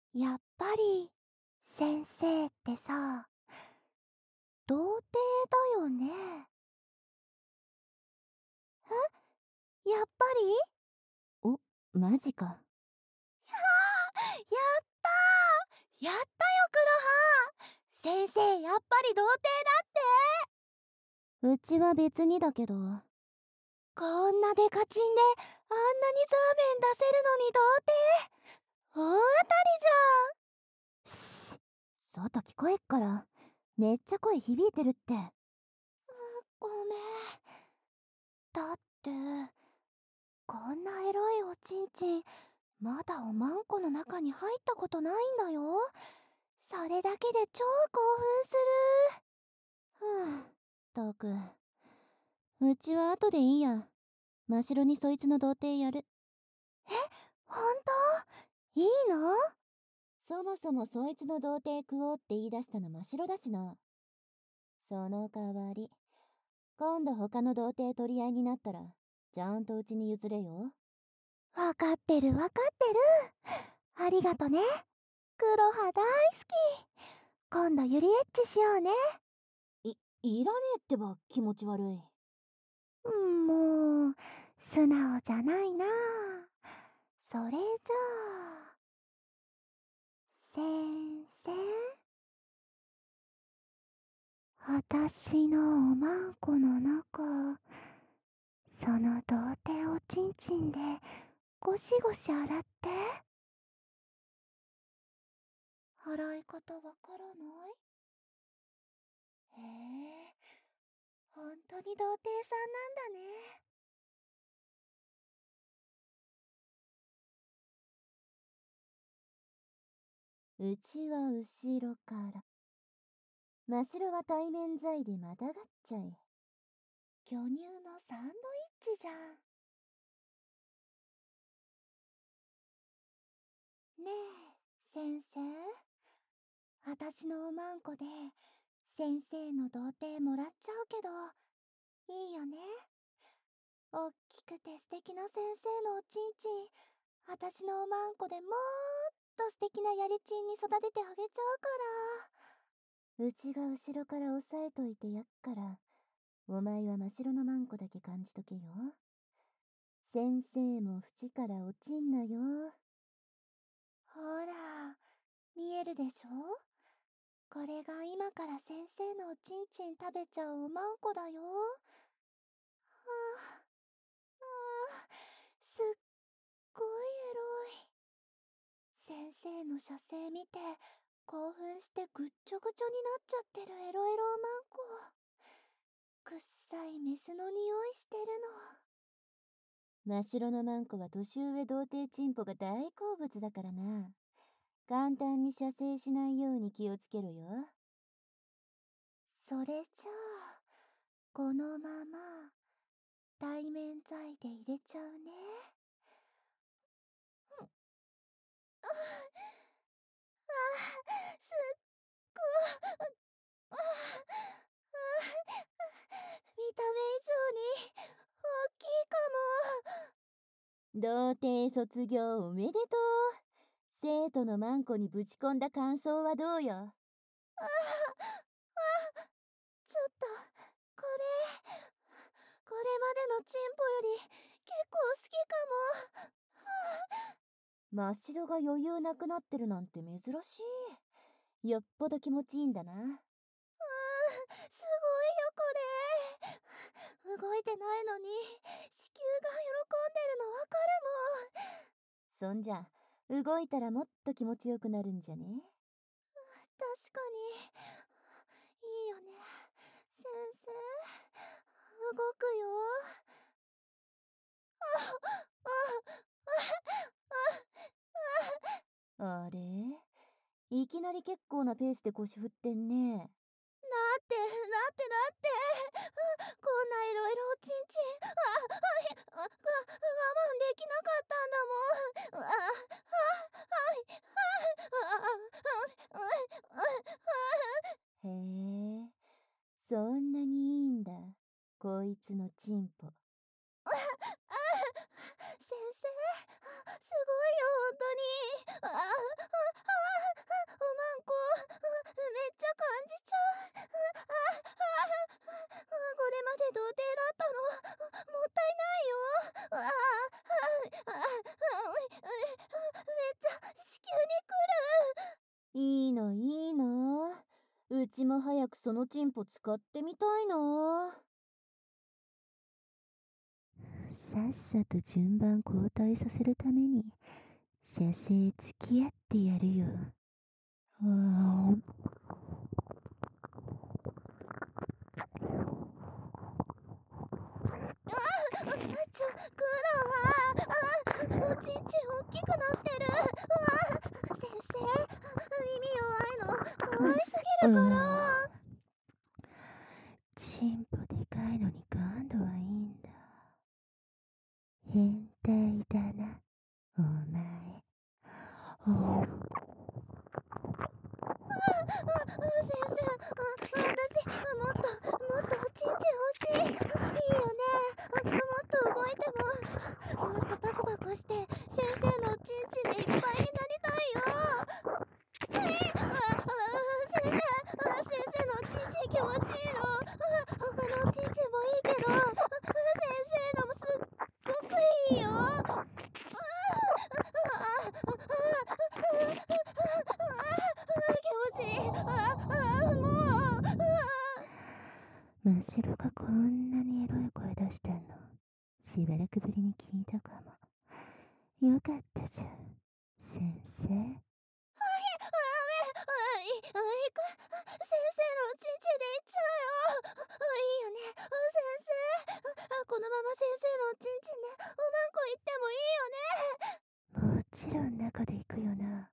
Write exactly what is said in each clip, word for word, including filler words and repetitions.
やっぱり先生ってさ、童貞だよね。え、やっぱり？ お、マジか。 やったーやったよ、黒羽先生、やっぱり童貞だって。 うちは別にだけど。 こんなデカチンであんなにザーメン出せるのに童貞、大当たりしっ、外聞こえっから。めっちゃ声響いてるって。 じゃん。ごめん。だってこんなエロいおちんちん、まだおまんこの中に入ったことないんだよ。それだけで超興奮する。 ふぅ、ったく。うちは後でいいや。真白にそいつの童貞やる。 え、ほんと？いいの？ そもそもそいつの童貞食おうって言い出したの真白だしな。その代わり、今度他の童貞取り合いになったら、ちゃんとうちに譲れよ。 わかってるわかってる。ありがとね。黒羽大好き。今度ゆりエッチしようね。 い、いらねえってば気持ち悪い。 もう、素直じゃないな。それじゃあ、先生、私のおまんこの中、その童貞おちんちんでゴシゴシ洗って。洗い方わからない？へえ、ほんとに童貞さんなんだね。 うちは後ろから。真白は対面罪でまたがっちゃえ。 巨乳のサンドイッチじゃん。ねえ、先生。私のおまんこで先生の童貞もらっちゃうけど、いいよね？おっきくて素敵な先生のおちんちん、私のおまんこでもーっと素敵なやりちんに育ててあげちゃうから。 うちが後ろから押さえといてやっから、お前は真っ白のマンコだけ感じとけよ。先生も縁から落ちんなよ。 ほら、見えるでしょ？これが今から先生のおちんちん食べちゃうおまんこだよ。はあ、ああ、すっごいエロい。先生の射精見て興奮してぐっちょぐちょになっちゃってるエロエロおまんこ。くっさいメスの匂いしてる真っ白のマンコは年上童貞チンポが大好物だからな。簡単に射精しないように気をつけろよ。 の。それじゃあ、このまま対面罪で入れちゃうね。ああ、すっごああ見た目以上に大きいかも。 童貞卒業おめでとう。生徒のマンコにぶち込んだ感想はどうよ。 ああ、あ、ちょっと、これ、これまでのチンポより結構好きかも。 真っ白が余裕なくなってるなんて珍しい。よっぽど気持ちいいんだな。 ああ、すごいよこれ。動いてないのに子宮が喜んでるのわかるもん。 そんじゃ、動いたらもっと気持ちよくなるんじゃね？ 確かに、いいよね。先生、動くよ。あ、あ、あ、あ、あ、 あれ、いきなり結構なペースで腰振ってんね。 なって、なってなって。あ、こんないろいろおちんちん。あ、はい、あ、が、我慢できなかったんだもん。あ、あ、はい、はい、あ、あ、あ、あ、 へえ、そんなにいいんだ、こいつのチンポ。 あ、あ、先生、すごいよ、本当に。あ、あ、あ、 ああ、ああ、ああ、めっちゃ子宮にいいのいいの。うちも早くそのチンポ使ってみたいな。さっさと順番交代させるために射精付き合ってやるよ。ああ。 来る。ちょ、クロは、あ、おちんちん大きくなってる。うわ、先生、耳弱いの、かわいすぎるから。 チンポでかいのに感度はいいんだ。変態だな、お前。お先生、あ、私、もっと、もっとおちんちん欲しい。いいよね。もっと動いても、もっとパコパコして、先生のおちんちんでいっぱいになりたいよ。えあ、あ、先生、あ、先生のおちんちん気持ちいいの。あ、他のおちんちんもいいけど、あ、先生のもすっごくいいよ。あ、あ、あ、気持ちいい。あ、あ、もう、あ、 真っ白がこんなにエロい声出してんのしばらくぶりに聞いたかも。よかったじゃん、先生。 あ、い、あ、行く。先生のおちんちんで行っちゃうよ。あ、いいよね。あ、先生。あ、このまま先生のおちんちんでおまんこ行ってもいいよね。 もちろん中で行くよな。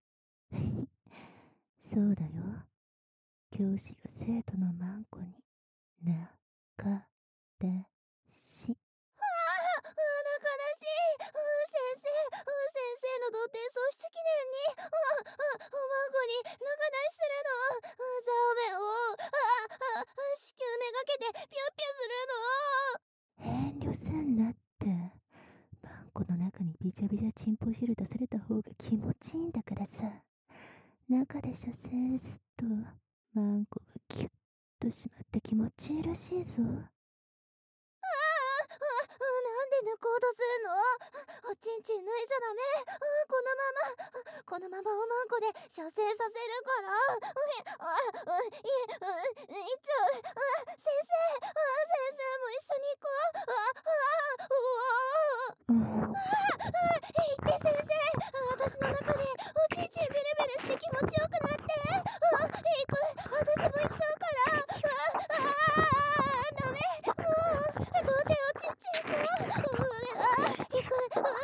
そうだよ。教師が生徒のマンコに中出し。 ああ、あ、仲だしい。あ、先生、あ、先生の童貞喪失記念に、あ、あ、おまんこに仲出しするの。あ、ザーメンを、あ、あ、子宮めがけてピュッピュするの。 遠慮すんなって。マンコの中にビチャビチャチンポ汁出された方が気持ちいいんだからさ。中で射精すとマンコがキュッとしまって気持ちいいらしいぞ。 ああ、あ、なんで抜こうとするの。おちんちん抜いちゃダメ。あ、このまま、あ、このままおまんこで射精させるから。あ、あ、いえ、う、いっちゃう。あ、先生、あ、先生も一緒に行こう。あ、あ、うわうん。 あ、あ、行って先生。あ、私の中でおちんちんベレベレして気持ちよくなって。あ、行く。私も行っちゃうから。あ、あ、ダメ。もう、童貞おちんちんか。う、あ、行く。うわ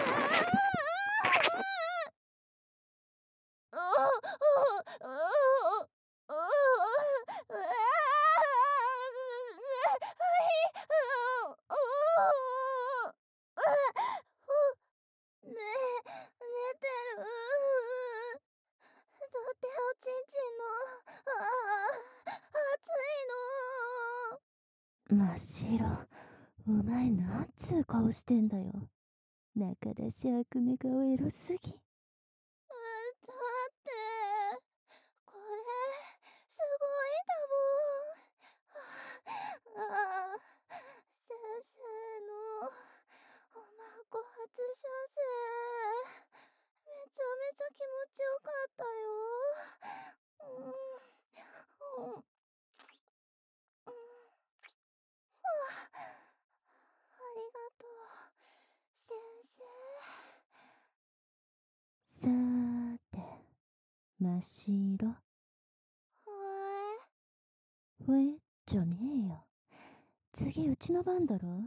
あ、おお、おお、おお、うわねえ、寝てる。だっておちんちんの、ああ、熱いの。 真っ白。お前なんつう顔してんだよ。中出し悪夢顔エロすぎ。 だってこれすごいだもん。ああ、先生のおまんこ初射精、めちゃめちゃ気持ちよかったよ。うん、うん、うん、あ、ありがとう、先さーて、真っ白。 生。はほえじゃねえよ。次うちの番だろ。 い、うん、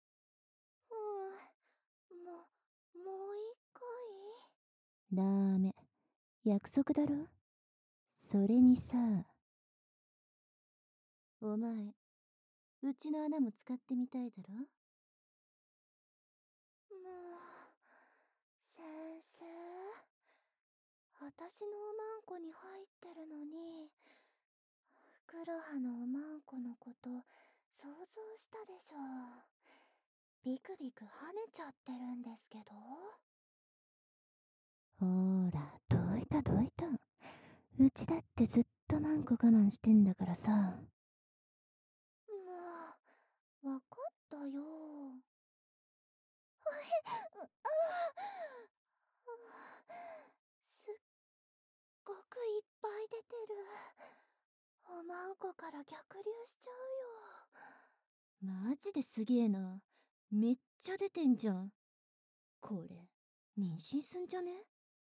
も、もう一回。 ダメ。約束だろ。それにさ、お前、うちの穴も使ってみたいだろ。 もう、先生、私のおまんこに入ってるのに、黒羽のおまんこのこと想像したでしょ。ビクビク跳ねちゃってるんですけど。 ほーら、どいたどいた。うちだってずっとマンコ我慢してんだからさ。 もう、わかったよ。 おまんこから逆流しちゃうよ。 マジですげえな。めっちゃ出てんじゃん。これ、妊娠すんじゃね？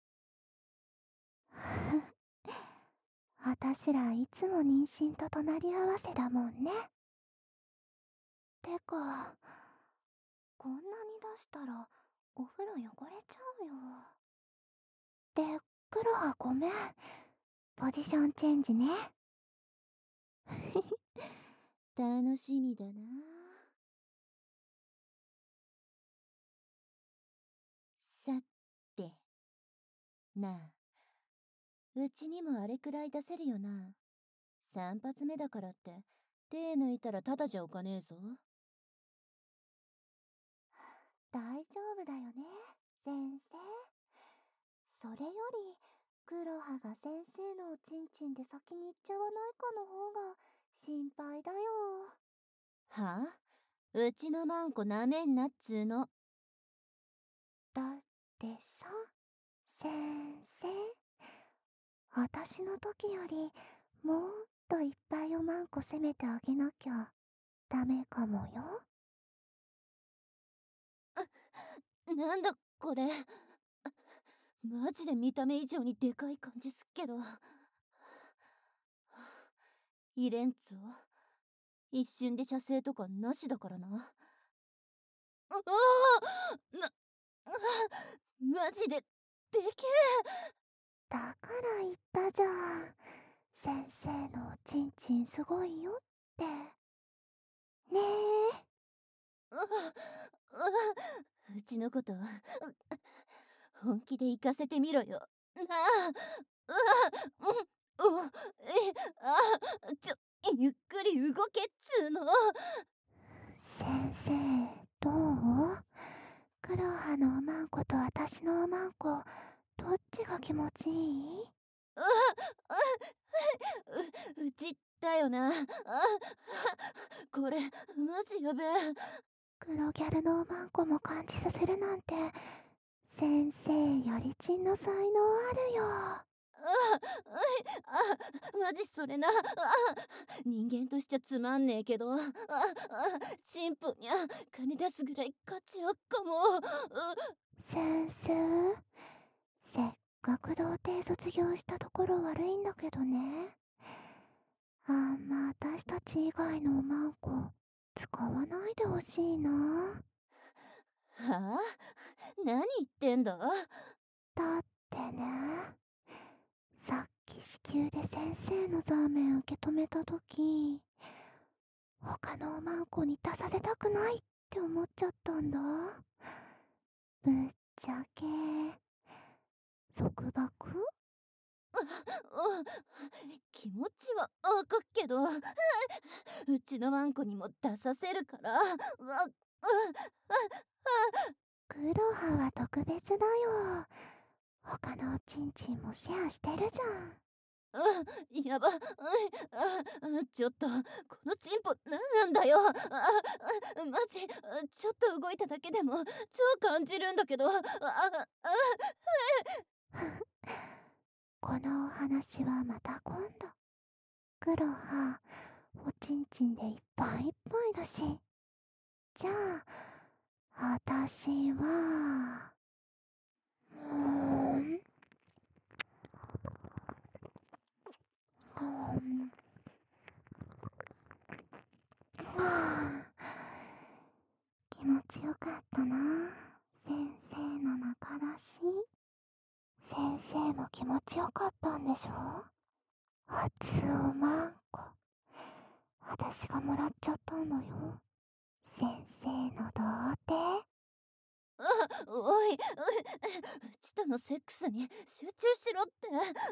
あたしらいつも妊娠と隣り合わせだもんね。てか、こんなに出したらお風呂汚れちゃうよ。で、クロハごめん。ポジションチェンジね。 楽しみだな。さて、なあ、うちにもあれくらい出せるよな。三発目だからって、手抜いたらただじゃおかねえぞ。 大丈夫だよね、先生。それより、クロハが先生のおちんちんで先に行っちゃわないかの方が心配だよ。 はあ？うちのマンコなめんなっつーの。 だってさ、先生。あたしの時よりもっといっぱいおまんこ攻めてあげなきゃダメかもよ。 なんだこれ。マジで見た目以上にでかい感じすっけど。入れんつを一瞬で射精とかなしだからな。うわあな、マジででけえ。 だから言ったじゃん。先生のおちんちんすごいよって。ねえ。 うわうわうちのこと本気で行かせてみろよ。なあ。うわうんうわえあちょゆっくり動けっつーの。 先生、どう？クロハのおまんこと私のおまんこ、どっちが気持ちいい？ うわううちだよな。あこれマジやべえ。 黒ギャルのおまんこも感じさせるなんて、先生やりちんの才能あるよ。 ああマジそれな。あ人間としちゃつまんねえけど、ああチンポにゃ金出すぐらい価値あっかも。 先生、せっかく童貞卒業したところ悪いんだけどね。あんま私たち以外のおまんこ使わないでほしいな。 はあ何言ってんだ。 だってね、さっき子宮で先生のザーメン受け止めたとき、他のおまんこに出させたくないって思っちゃったんだ。ぶっちゃけ束縛？ 気持ちはわかっけど、うちのワンコにも出させるから。うわうクロハは特別だよ。他のおちんちんもシェアしてるじゃん。 あやば、あちょっとこのチンポ何なんだよ。あマジちょっと動いただけでも超感じるんだけど。ああこのお話はまた今度。クロハ、おちんちんでいっぱいいっぱいだし。じゃあ、あたしは、うーん、うん、はあ、気持ちよかったな。先生の中出し。先生も気持ちよかったんでしょ？初おまんこ。あたしがもらっちゃったのよ。先生の童貞。 あおい、うちとのセックスに集中しろって。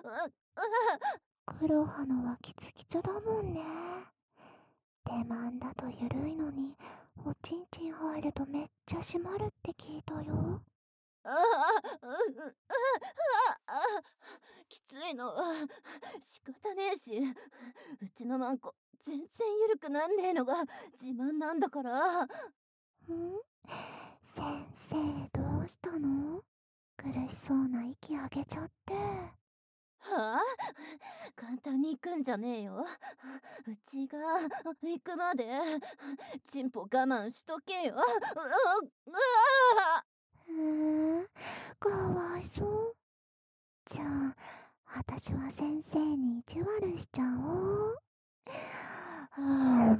クロハのはキツキツだもんね。手間だとゆるいのに、おちんちん入るとめっちゃ締まるって聞いたよ。 ああ、う、う、あ、あ、きついのは仕方ねえし、うちのマンコ全然ゆるくなんねえのが自慢なんだから。 ん？先生どうしたの？苦しそうな息あげちゃって。 はああ、簡単に行くんじゃねえよ。うちが行くまでチンポ我慢しとけよ。うううわうーん、かわいそう。じゃあ、私は先生に意地悪しちゃおう。は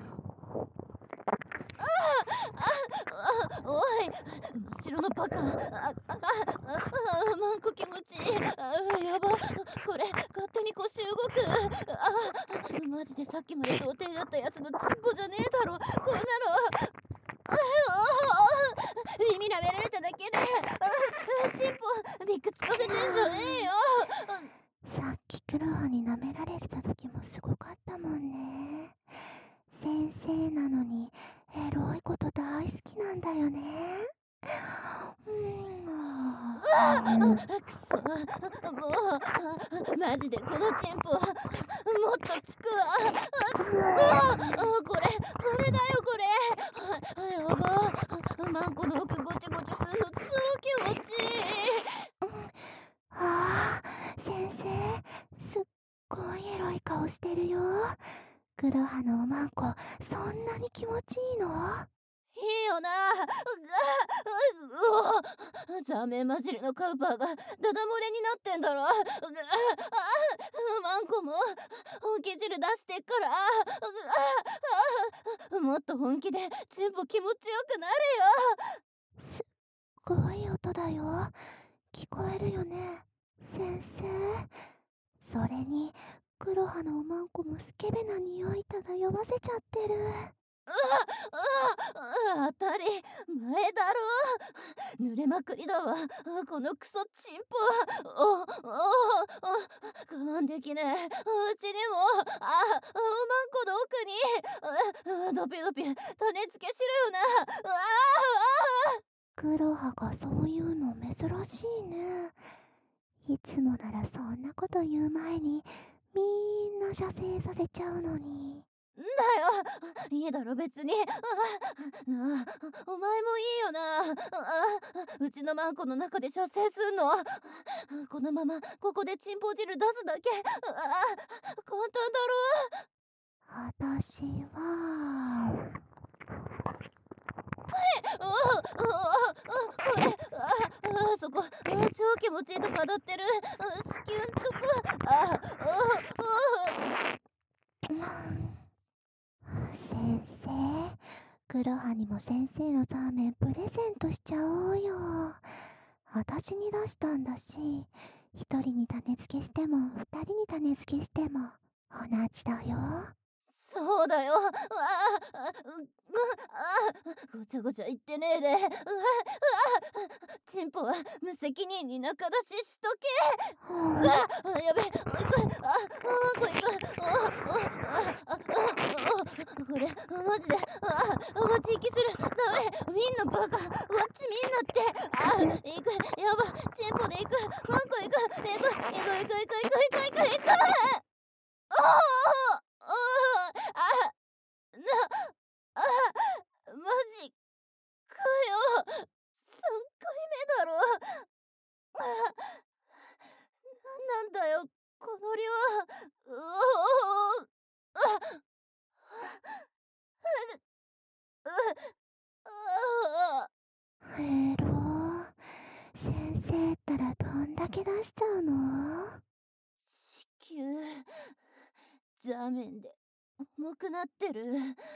あ、おい、真っ白のバカ。あ、あ、あ、あ、マンコ気持ちいい。あ、やば。これ、勝手に腰動く。あ、マジでさっきまで童貞だったやつのチンポじゃねえだろ。こんなの。ああ、耳舐められただけで。あ、チンポ、びくつかせてんじゃねえよ。 さっきクロハに舐められてた時もすごかったもんね。先生なのにエロいこと大好きなんだよね。うーん、ああ、くそ、もう、マジでこのチンポ、もっとつくわ。あ、あ、これ、これだよ、これ。あ、やば。マンコの奥ごちごちするの超気持ちいい。 あー、先生、すっごいエロい顔してるよ。黒羽のおまんこ、そんなに気持ちいいの？ いいよな。うわ、うお、ザーメン混じりのカウパーがダダ漏れになってんだろ。うあ、あ、マンコも本気汁出してっから。うあ、あ、もっと本気でチンポ気持ちよくなれよ。 すっごい音だよ。聞こえるよね、先生。それに、黒羽のおまんこもスケベな匂い漂わせちゃってる。 うわ、うわ、当たり前だろ。濡れまくりだわ、このクソチンポ。おおお、我慢できねえ。うちにも、あ、おまんこの奥に、うドピドピ種付けしろよな。うわあ、 黒羽がそういうの珍しいね。いつもならそんなこと言う前にみんな射精させちゃうのに。 だよ、いいだろ別に。あ、なあ、お前もいいよな。あ、うちのマンコの中で射精すんの。このままここでチンポ汁出すだけ。あ、簡単だろ。 私はおおおお、これ、ああ、そこ、あ、超気持ちいいとこ当たってる。あ、子宮んとこ。あ、おお、 先生、黒羽にも先生のザーメンプレゼントしちゃおうよ。私に出したんだし、一人に種付けしても二人に種付けしても同じだよ。 そうだよ。うわあ、ううあ、ごちゃごちゃ言ってねえで。うわ、うわ、チンポは無責任に仲出ししとけ。うわ、あ、やべ、おいこい、あ、あ、こいこ、お、お、あ、あ、あ、あ、これ、マジで、あ、ごち息する。ダメ、みんなバカ。こっちみんなって。あ、行く、やば、チンポで行く、ワンコ行く、行く、行く、行く、行く、行く、行く、行く。おお、おお、あ、な、あ、マジかよ。さんかいめだろ。あ、なんなんだよ、この量。うおお、あ、う、ああ、 へろー。先生ったらどんだけ出しちゃうの？ 子宮、ザーメンで重くなってる。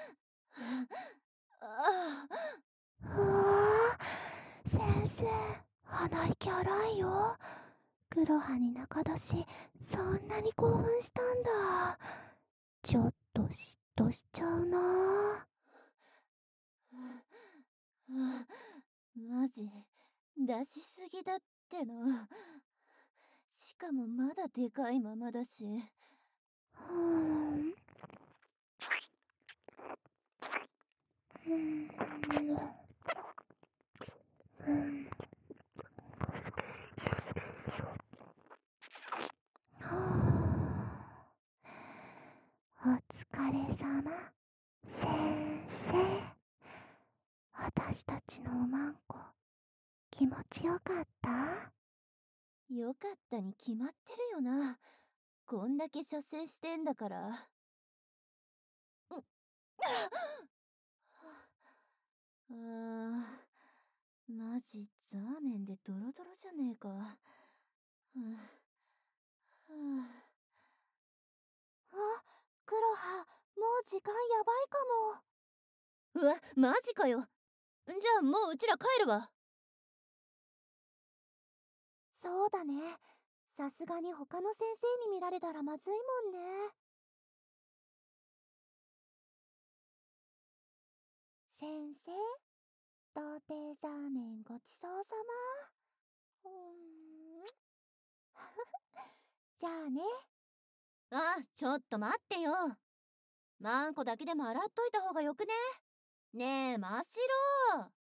ああ、 うわー、先生、鼻息荒いよ。黒羽に中出し、そんなに興奮したんだ。ちょっと嫉妬しちゃうな。 あ、マジ出しすぎだっての。しかもまだでかいままだし。 うーん。うーん。うん。はあ、お疲れさま、先生。私たちのおまんこ、気持ちよかった？ よかったに決まってるよな。 こんだけ射精してんだから。うっあー、マジザーメンでドロドロじゃねえか。はあ、はあ、クロハ、もう時間やばいかも。 うわ、マジかよ。じゃあもううちら帰るわ。 そうだね。さすがに他の先生に見られたらまずいもんね。先生、童貞ザーメンごちそうさま。うーん。じゃあね。 あ、ちょっと待ってよ。マンコだけでも洗っといた方がよくね。ねえ、真っ白。